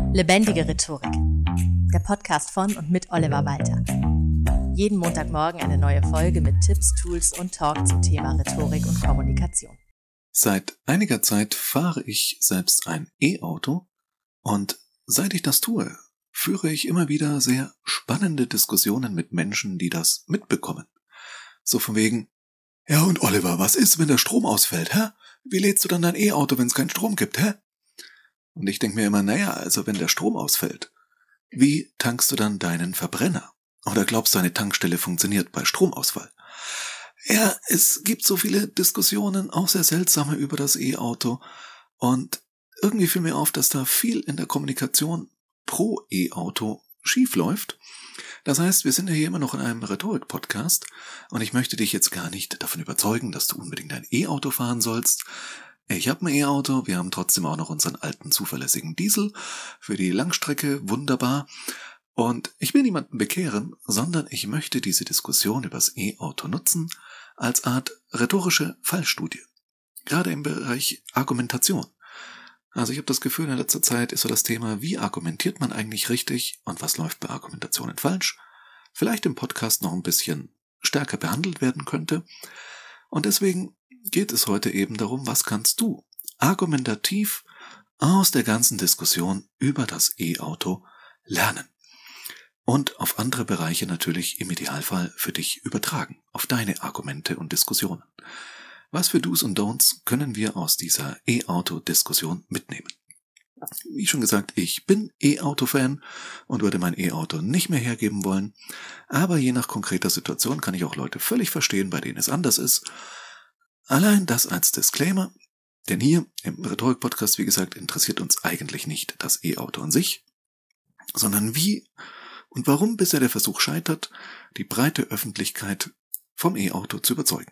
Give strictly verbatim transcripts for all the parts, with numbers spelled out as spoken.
Lebendige Rhetorik. Der Podcast von und mit Oliver Walter. Jeden Montagmorgen eine neue Folge mit Tipps, Tools und Talk zum Thema Rhetorik und Kommunikation. Seit einiger Zeit fahre ich selbst ein E-Auto und seit ich das tue, führe ich immer wieder sehr spannende Diskussionen mit Menschen, die das mitbekommen. So von wegen: Ja und Oliver, was ist, wenn der Strom ausfällt, hä? Wie lädst du dann dein E-Auto, wenn es keinen Strom gibt, hä? Und ich denke mir immer, naja, also wenn der Strom ausfällt, wie tankst du dann deinen Verbrenner? Oder glaubst du, eine Tankstelle funktioniert bei Stromausfall? Ja, es gibt so viele Diskussionen, auch sehr seltsame, über das E-Auto. Und irgendwie fiel mir auf, dass da viel in der Kommunikation pro E-Auto schief läuft. Das heißt, wir sind ja hier immer noch in einem Rhetorik-Podcast und ich möchte dich jetzt gar nicht davon überzeugen, dass du unbedingt ein E-Auto fahren sollst. Ich habe ein E-Auto, wir haben trotzdem auch noch unseren alten zuverlässigen Diesel für die Langstrecke, wunderbar. Und ich will niemanden bekehren, sondern ich möchte diese Diskussion über das E-Auto nutzen als Art rhetorische Fallstudie. Gerade im Bereich Argumentation. Also ich habe das Gefühl, in letzter Zeit ist so das Thema, wie argumentiert man eigentlich richtig und was läuft bei Argumentationen falsch, vielleicht im Podcast noch ein bisschen stärker behandelt werden könnte. Und deswegen geht es heute eben darum, was kannst du argumentativ aus der ganzen Diskussion über das E-Auto lernen. Und auf andere Bereiche natürlich im Idealfall für dich übertragen, auf deine Argumente und Diskussionen. Was für Do's und Don'ts können wir aus dieser E-Auto-Diskussion mitnehmen? Wie schon gesagt, ich bin E-Auto-Fan und würde mein E-Auto nicht mehr hergeben wollen, aber je nach konkreter Situation kann ich auch Leute völlig verstehen, bei denen es anders ist. Allein das als Disclaimer, denn hier im Rhetorik-Podcast, wie gesagt, interessiert uns eigentlich nicht das E-Auto an sich, sondern wie und warum bisher der Versuch scheitert, die breite Öffentlichkeit vom E-Auto zu überzeugen.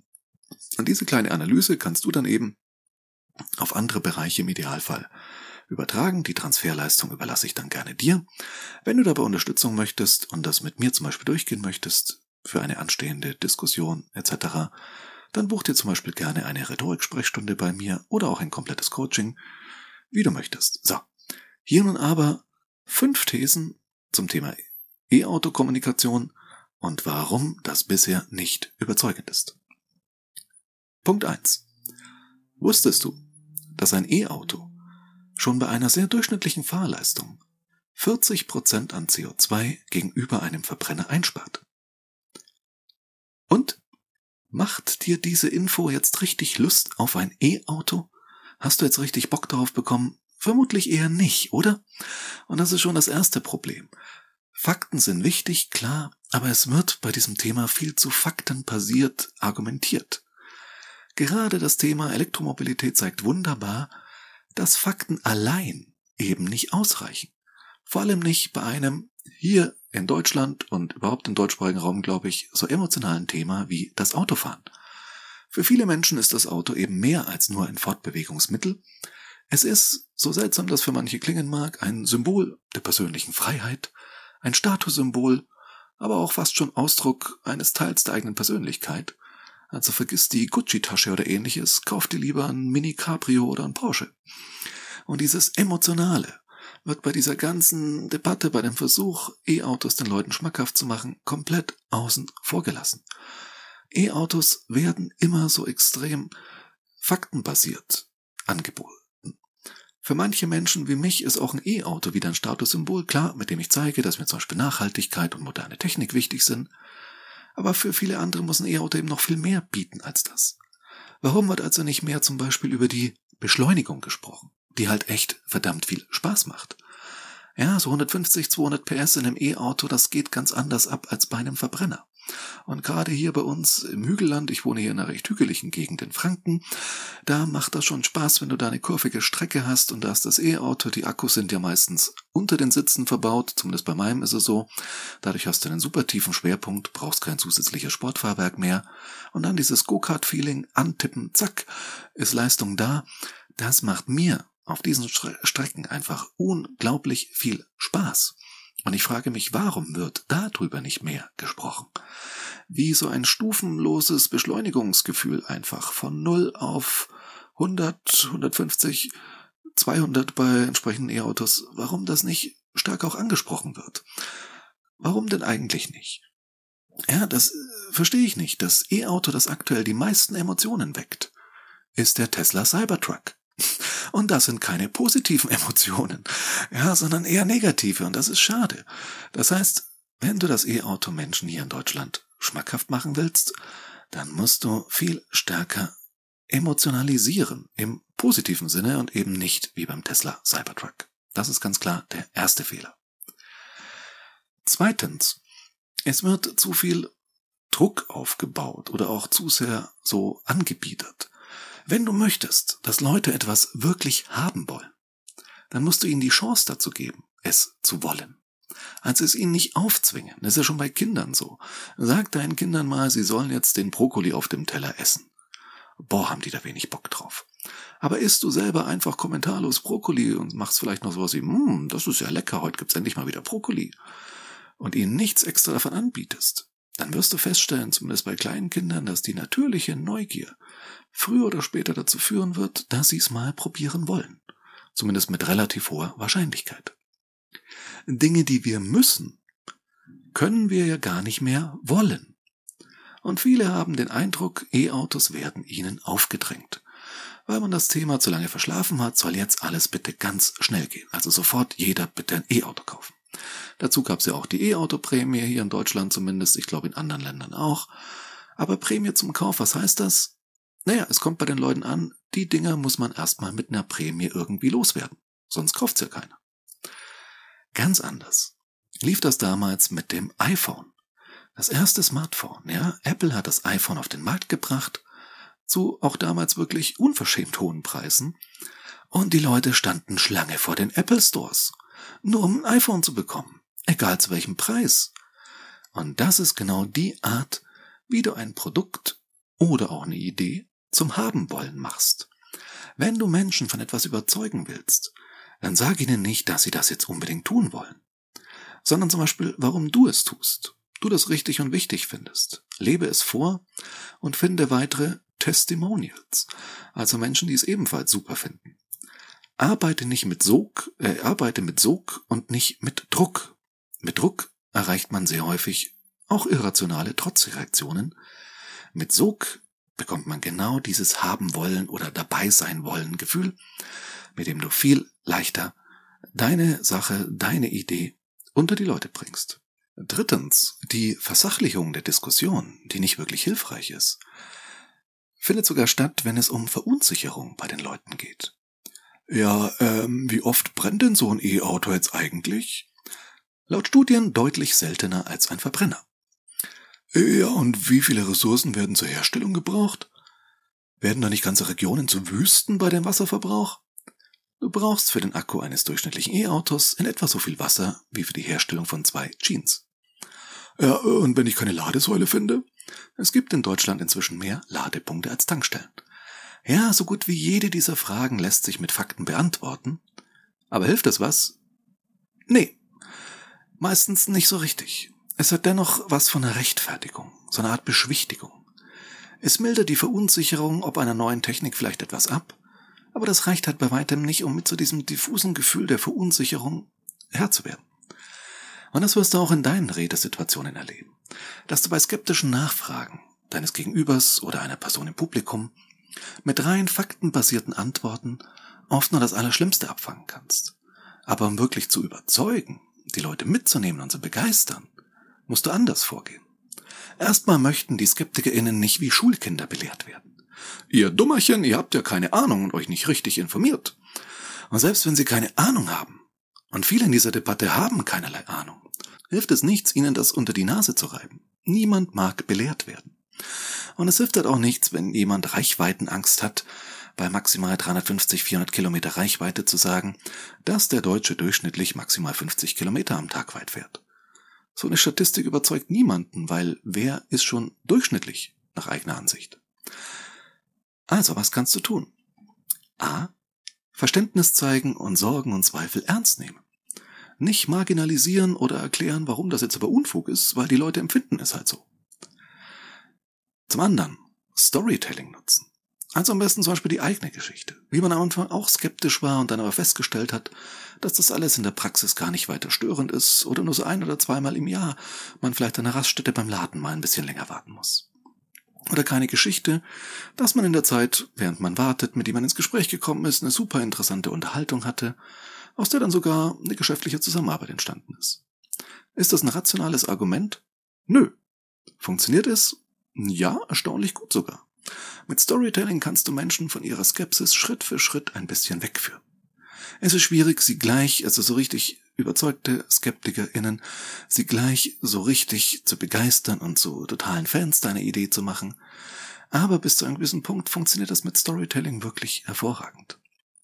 Und diese kleine Analyse kannst du dann eben auf andere Bereiche im Idealfall übertragen. Die Transferleistung überlasse ich dann gerne dir. Wenn du dabei Unterstützung möchtest und das mit mir zum Beispiel durchgehen möchtest, für eine anstehende Diskussion et cetera, dann buch dir zum Beispiel gerne eine Rhetorik-Sprechstunde bei mir oder auch ein komplettes Coaching, wie du möchtest. So, hier nun aber fünf Thesen zum Thema E-Auto-Kommunikation und warum das bisher nicht überzeugend ist. Punkt eins. Wusstest du, dass ein E-Auto schon bei einer sehr durchschnittlichen Fahrleistung vierzig Prozent an C O zwei gegenüber einem Verbrenner einspart? Und macht dir diese Info jetzt richtig Lust auf ein E-Auto? Hast du jetzt richtig Bock darauf bekommen? Vermutlich eher nicht, oder? Und das ist schon das erste Problem. Fakten sind wichtig, klar, aber es wird bei diesem Thema viel zu faktenbasiert argumentiert. Gerade das Thema Elektromobilität zeigt wunderbar, dass Fakten allein eben nicht ausreichen. Vor allem nicht bei einem hier in Deutschland und überhaupt im deutschsprachigen Raum, glaube ich, so emotionalen Thema wie das Autofahren. Für viele Menschen ist das Auto eben mehr als nur ein Fortbewegungsmittel. Es ist, so seltsam das für manche klingen mag, ein Symbol der persönlichen Freiheit, ein Statussymbol, aber auch fast schon Ausdruck eines Teils der eigenen Persönlichkeit. Also vergiss die Gucci-Tasche oder ähnliches, kauf dir lieber ein Mini Cabrio oder ein Porsche. Und dieses Emotionale wird bei dieser ganzen Debatte, bei dem Versuch, E-Autos den Leuten schmackhaft zu machen, komplett außen vor gelassen. E-Autos werden immer so extrem faktenbasiert angeboten. Für manche Menschen wie mich ist auch ein E-Auto wieder ein Statussymbol, klar, mit dem ich zeige, dass mir zum Beispiel Nachhaltigkeit und moderne Technik wichtig sind. Aber für viele andere muss ein E-Auto eben noch viel mehr bieten als das. Warum wird also nicht mehr zum Beispiel über die Beschleunigung gesprochen, die halt echt verdammt viel Spaß macht? Ja, so hundertfünfzig, zweihundert P S in einem E-Auto, das geht ganz anders ab als bei einem Verbrenner. Und gerade hier bei uns im Hügelland, ich wohne hier in einer recht hügeligen Gegend in Franken, da macht das schon Spaß, wenn du da eine kurvige Strecke hast und da ist das E-Auto, die Akkus sind ja meistens unter den Sitzen verbaut, zumindest bei meinem ist es so. Dadurch hast du einen super tiefen Schwerpunkt, brauchst kein zusätzliches Sportfahrwerk mehr und dann dieses Go-Kart-Feeling, antippen, zack, ist Leistung da. Das macht mir auf diesen Strecken einfach unglaublich viel Spaß. Und ich frage mich, warum wird darüber nicht mehr gesprochen? Wie so ein stufenloses Beschleunigungsgefühl einfach von null auf hundert, hundertfünfzig zweihundert bei entsprechenden E-Autos, warum das nicht stark auch angesprochen wird. Warum denn eigentlich nicht? Ja, das äh, verstehe ich nicht. Das E-Auto, das aktuell die meisten Emotionen weckt, ist der Tesla Cybertruck. Und das sind keine positiven Emotionen, ja, sondern eher negative, und das ist schade. Das heißt, wenn du das E-Auto Menschen hier in Deutschland schmackhaft machen willst, dann musst du viel stärker emotionalisieren, im positiven Sinne und eben nicht wie beim Tesla Cybertruck. Das ist ganz klar der erste Fehler. Zweitens, es wird zu viel Druck aufgebaut oder auch zu sehr so angebietet. Wenn du möchtest, dass Leute etwas wirklich haben wollen, dann musst du ihnen die Chance dazu geben, es zu wollen. Also es ihnen nicht aufzwingen. Das ist ja schon bei Kindern so. Sag deinen Kindern mal, sie sollen jetzt den Brokkoli auf dem Teller essen. Boah, haben die da wenig Bock drauf. Aber isst du selber einfach kommentarlos Brokkoli und machst vielleicht noch sowas wie, hm, das ist ja lecker, heute gibt's endlich mal wieder Brokkoli, und ihnen nichts extra davon anbietest, dann wirst du feststellen, zumindest bei kleinen Kindern, dass die natürliche Neugier früher oder später dazu führen wird, dass sie es mal probieren wollen. Zumindest mit relativ hoher Wahrscheinlichkeit. Dinge, die wir müssen, können wir ja gar nicht mehr wollen. Und viele haben den Eindruck, E-Autos werden ihnen aufgedrängt. Weil man das Thema zu lange verschlafen hat, soll jetzt alles bitte ganz schnell gehen. Also sofort jeder bitte ein E-Auto kaufen. Dazu gab es ja auch die E-Auto-Prämie, hier in Deutschland zumindest, ich glaube in anderen Ländern auch. Aber Prämie zum Kauf, was heißt das? Naja, es kommt bei den Leuten an, die Dinger muss man erstmal mit einer Prämie irgendwie loswerden. Sonst kauft's ja keiner. Ganz anders lief das damals mit dem iPhone. Das erste Smartphone, ja. Apple hat das iPhone auf den Markt gebracht, zu auch damals wirklich unverschämt hohen Preisen. Und die Leute standen Schlange vor den Apple Stores, nur um ein iPhone zu bekommen, egal zu welchem Preis. Und das ist genau die Art, wie du ein Produkt oder auch eine Idee zum Haben-Wollen machst. Wenn du Menschen von etwas überzeugen willst, dann sag ihnen nicht, dass sie das jetzt unbedingt tun wollen, sondern zum Beispiel, warum du es tust. Du das richtig und wichtig findest. Lebe es vor und finde weitere Testimonials, also Menschen, die es ebenfalls super finden. Arbeite nicht mit Sog, äh, arbeite mit Sog und nicht mit Druck. Mit Druck erreicht man sehr häufig auch irrationale Trotzreaktionen. Mit Sog bekommt man genau dieses haben wollen oder dabei sein wollen Gefühl, mit dem du viel leichter deine Sache, deine Idee unter die Leute bringst. Drittens, die Versachlichung der Diskussion, die nicht wirklich hilfreich ist, findet sogar statt, wenn es um Verunsicherung bei den Leuten geht. Ja, ähm, wie oft brennt denn so ein E-Auto jetzt eigentlich? Laut Studien deutlich seltener als ein Verbrenner. Ja, und wie viele Ressourcen werden zur Herstellung gebraucht? Werden da nicht ganze Regionen zu Wüsten bei dem Wasserverbrauch? Du brauchst für den Akku eines durchschnittlichen E-Autos in etwa so viel Wasser wie für die Herstellung von zwei Jeans. Ja, und wenn ich keine Ladesäule finde? Es gibt in Deutschland inzwischen mehr Ladepunkte als Tankstellen. Ja, so gut wie jede dieser Fragen lässt sich mit Fakten beantworten. Aber hilft das was? Nee, meistens nicht so richtig. Es hat dennoch was von einer Rechtfertigung, so eine Art Beschwichtigung. Es mildert die Verunsicherung ob einer neuen Technik vielleicht etwas ab, aber das reicht halt bei weitem nicht, um mit so diesem diffusen Gefühl der Verunsicherung Herr zu werden. Und das wirst du auch in deinen Redesituationen erleben, dass du bei skeptischen Nachfragen deines Gegenübers oder einer Person im Publikum mit rein faktenbasierten Antworten oft nur das Allerschlimmste abfangen kannst. Aber um wirklich zu überzeugen, die Leute mitzunehmen und zu begeistern, musst du anders vorgehen. Erstmal möchten die SkeptikerInnen nicht wie Schulkinder belehrt werden. Ihr Dummerchen, ihr habt ja keine Ahnung und euch nicht richtig informiert. Und selbst wenn sie keine Ahnung haben, und viele in dieser Debatte haben keinerlei Ahnung, hilft es nichts, ihnen das unter die Nase zu reiben. Niemand mag belehrt werden. Und es hilft halt auch nichts, wenn jemand Reichweitenangst hat, bei maximal dreihundertfünfzig, vierhundert Kilometer Reichweite zu sagen, dass der Deutsche durchschnittlich maximal fünfzig Kilometer am Tag weit fährt. So eine Statistik überzeugt niemanden, weil wer ist schon durchschnittlich nach eigener Ansicht? Also, was kannst du tun? A. Verständnis zeigen und Sorgen und Zweifel ernst nehmen. Nicht marginalisieren oder erklären, warum das jetzt aber Unfug ist, weil die Leute empfinden es halt so. Zum anderen Storytelling nutzen. Also am besten zum Beispiel die eigene Geschichte. Wie man am Anfang auch skeptisch war und dann aber festgestellt hat, dass das alles in der Praxis gar nicht weiter störend ist oder nur so ein- oder zweimal im Jahr man vielleicht an der Raststätte beim Laden mal ein bisschen länger warten muss. Oder keine Geschichte, dass man in der Zeit, während man wartet, mit jemandem ins Gespräch gekommen ist, eine super interessante Unterhaltung hatte, aus der dann sogar eine geschäftliche Zusammenarbeit entstanden ist. Ist das ein rationales Argument? Nö. Funktioniert es? Ja, erstaunlich gut sogar. Mit Storytelling kannst du Menschen von ihrer Skepsis Schritt für Schritt ein bisschen wegführen. Es ist schwierig, sie gleich, also so richtig überzeugte SkeptikerInnen, sie gleich so richtig zu begeistern und zu totalen Fans deiner Idee zu machen. Aber bis zu einem gewissen Punkt funktioniert das mit Storytelling wirklich hervorragend.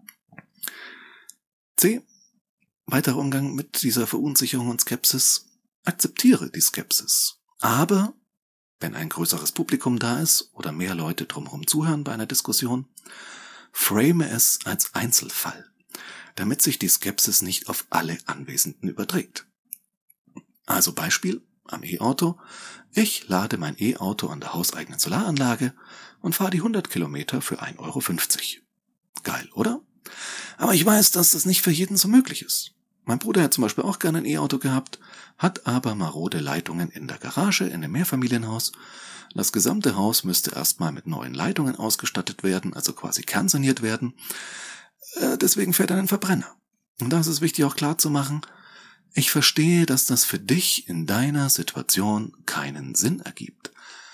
C. Weiterer Umgang mit dieser Verunsicherung und Skepsis. Akzeptiere die Skepsis. Aber wenn ein größeres Publikum da ist oder mehr Leute drumherum zuhören bei einer Diskussion, frame es als Einzelfall, damit sich die Skepsis nicht auf alle Anwesenden überträgt. Also Beispiel am E-Auto. Ich lade mein E-Auto an der hauseigenen Solaranlage und fahre die hundert Kilometer für ein Euro fünfzig. Geil, oder? Aber ich weiß, dass das nicht für jeden so möglich ist. Mein Bruder hat zum Beispiel auch gerne ein E-Auto gehabt, hat aber marode Leitungen in der Garage in einem Mehrfamilienhaus. Das gesamte Haus müsste erstmal mit neuen Leitungen ausgestattet werden, also quasi kernsaniert werden. Äh, deswegen fährt er einen Verbrenner. Und da ist es wichtig auch klar zu machen, ich verstehe, dass das für dich in deiner Situation keinen Sinn ergibt.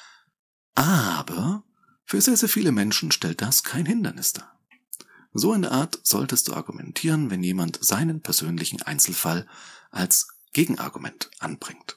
Aber für sehr, sehr viele Menschen stellt das kein Hindernis dar. So in der Art solltest du argumentieren, wenn jemand seinen persönlichen Einzelfall als Gegenargument anbringt.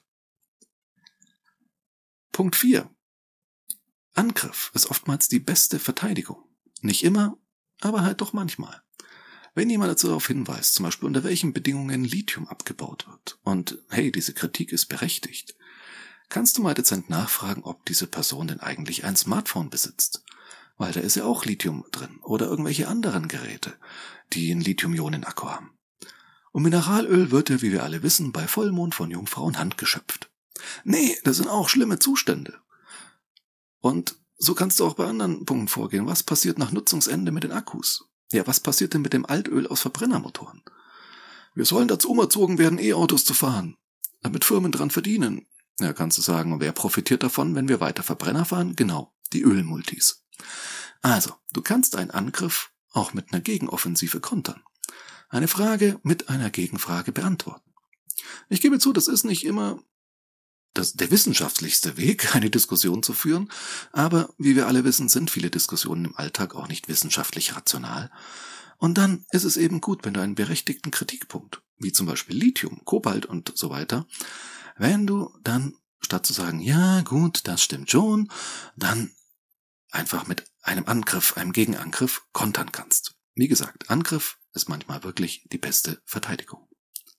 Punkt vier. Angriff ist oftmals die beste Verteidigung. Nicht immer, aber halt doch manchmal. Wenn jemand dazu darauf hinweist, zum Beispiel unter welchen Bedingungen Lithium abgebaut wird, und hey, diese Kritik ist berechtigt, kannst du mal dezent nachfragen, ob diese Person denn eigentlich ein Smartphone besitzt. Weil da ist ja auch Lithium drin oder irgendwelche anderen Geräte, die einen Lithium-Ionen-Akku haben. Und Mineralöl wird ja, wie wir alle wissen, bei Vollmond von Jungfrauen handgeschöpft. Nee, das sind auch schlimme Zustände. Und so kannst du auch bei anderen Punkten vorgehen. Was passiert nach Nutzungsende mit den Akkus? Ja, was passiert denn mit dem Altöl aus Verbrennermotoren? Wir sollen dazu umerzogen werden, E-Autos zu fahren, damit Firmen dran verdienen. Ja, kannst du sagen, und wer profitiert davon, wenn wir weiter Verbrenner fahren? Genau, die Ölmultis. Also, du kannst einen Angriff auch mit einer Gegenoffensive kontern. Eine Frage mit einer Gegenfrage beantworten. Ich gebe zu, das ist nicht immer das, der wissenschaftlichste Weg, eine Diskussion zu führen, aber wie wir alle wissen, sind viele Diskussionen im Alltag auch nicht wissenschaftlich rational. Und dann ist es eben gut, wenn du einen berechtigten Kritikpunkt, wie zum Beispiel Lithium, Kobalt und so weiter, wenn du dann, statt zu sagen, ja gut, das stimmt schon, dann einfach mit einem Angriff, einem Gegenangriff kontern kannst. Wie gesagt, Angriff ist manchmal wirklich die beste Verteidigung.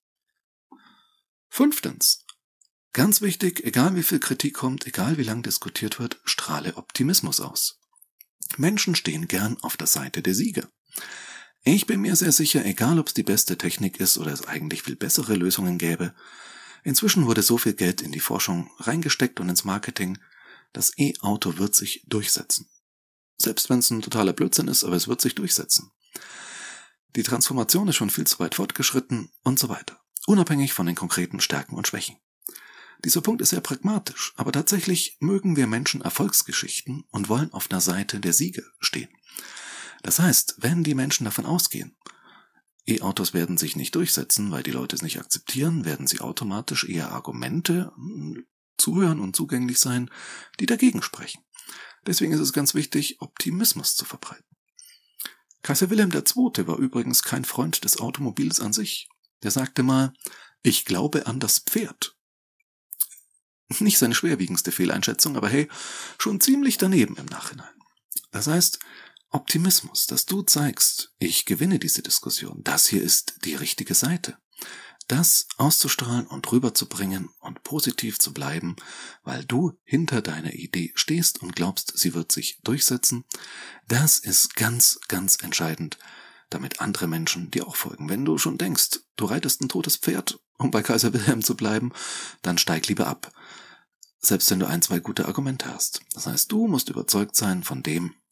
Fünftens. Ganz wichtig, egal wie viel Kritik kommt, egal wie lang diskutiert wird, strahle Optimismus aus. Menschen stehen gern auf der Seite der Sieger. Ich bin mir sehr sicher, egal ob es die beste Technik ist oder es eigentlich viel bessere Lösungen gäbe, inzwischen wurde so viel Geld in die Forschung reingesteckt und ins Marketing, das E-Auto wird sich durchsetzen. Selbst wenn es ein totaler Blödsinn ist, aber es wird sich durchsetzen. Die Transformation ist schon viel zu weit fortgeschritten und so weiter. Unabhängig von den konkreten Stärken und Schwächen. Dieser Punkt ist sehr pragmatisch, aber tatsächlich mögen wir Menschen Erfolgsgeschichten und wollen auf der Seite der Sieger stehen. Das heißt, wenn die Menschen davon ausgehen, E-Autos werden sich nicht durchsetzen, weil die Leute es nicht akzeptieren, werden sie automatisch eher Argumente zuhören und zugänglich sein, die dagegen sprechen. Deswegen ist es ganz wichtig, Optimismus zu verbreiten. Kaiser Wilhelm der Zweite war übrigens kein Freund des Automobils an sich. Der sagte mal, ich glaube an das Pferd. Nicht seine schwerwiegendste Fehleinschätzung, aber hey, schon ziemlich daneben im Nachhinein. Das heißt, Optimismus, dass du zeigst, ich gewinne diese Diskussion, das hier ist die richtige Seite. Das auszustrahlen und rüberzubringen und positiv zu bleiben, weil du hinter deiner Idee stehst und glaubst, sie wird sich durchsetzen, das ist ganz, ganz entscheidend, damit andere Menschen dir auch folgen. Wenn du schon denkst, du reitest ein totes Pferd, um bei Kaiser Wilhelm zu bleiben, dann steig lieber ab. Selbst wenn du ein, zwei gute Argumente hast. Das heißt, du musst überzeugt sein von dem,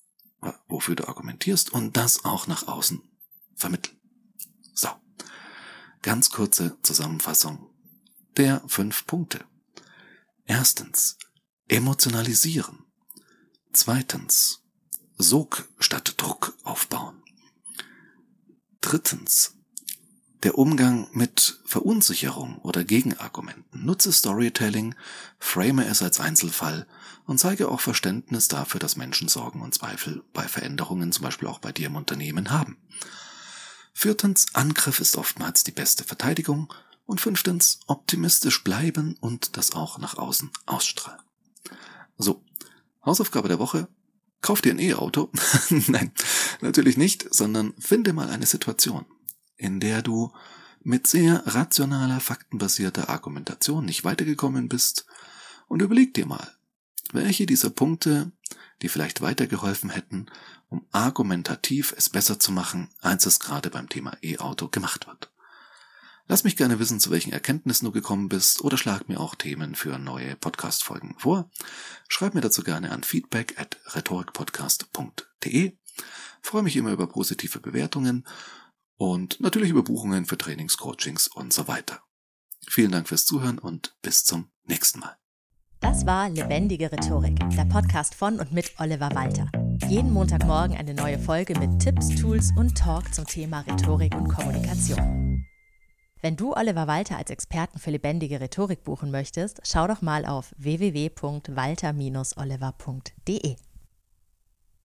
wofür du argumentierst und das auch nach außen vermitteln. So, ganz kurze Zusammenfassung der fünf Punkte. Erstens, emotionalisieren. Zweitens, Sog statt Druck aufbauen. Drittens, der Umgang mit Verunsicherung oder Gegenargumenten. Nutze Storytelling, frame es als Einzelfall und zeige auch Verständnis dafür, dass Menschen Sorgen und Zweifel bei Veränderungen, zum Beispiel auch bei dir im Unternehmen, haben. Viertens, Angriff ist oftmals die beste Verteidigung. Und fünftens, optimistisch bleiben und das auch nach außen ausstrahlen. So, Hausaufgabe der Woche. Kauf dir ein E-Auto. Nein, natürlich nicht, sondern finde mal eine Situation, in der du mit sehr rationaler, faktenbasierter Argumentation nicht weitergekommen bist und überleg dir mal, welche dieser Punkte dir vielleicht weitergeholfen hätten, um argumentativ es besser zu machen, als es gerade beim Thema E-Auto gemacht wird. Lass mich gerne wissen, zu welchen Erkenntnissen du gekommen bist oder schlag mir auch Themen für neue Podcast-Folgen vor. Schreib mir dazu gerne an feedback at rhetorikpodcast punkt de. Freue mich immer über positive Bewertungen und natürlich über Buchungen für Trainings, Coachings und so weiter. Vielen Dank fürs Zuhören und bis zum nächsten Mal. Das war Lebendige Rhetorik, der Podcast von und mit Oliver Walter. Jeden Montagmorgen eine neue Folge mit Tipps, Tools und Talk zum Thema Rhetorik und Kommunikation. Wenn du Oliver Walter als Experten für lebendige Rhetorik buchen möchtest, schau doch mal auf w w w punkt walter Bindestrich oliver punkt de.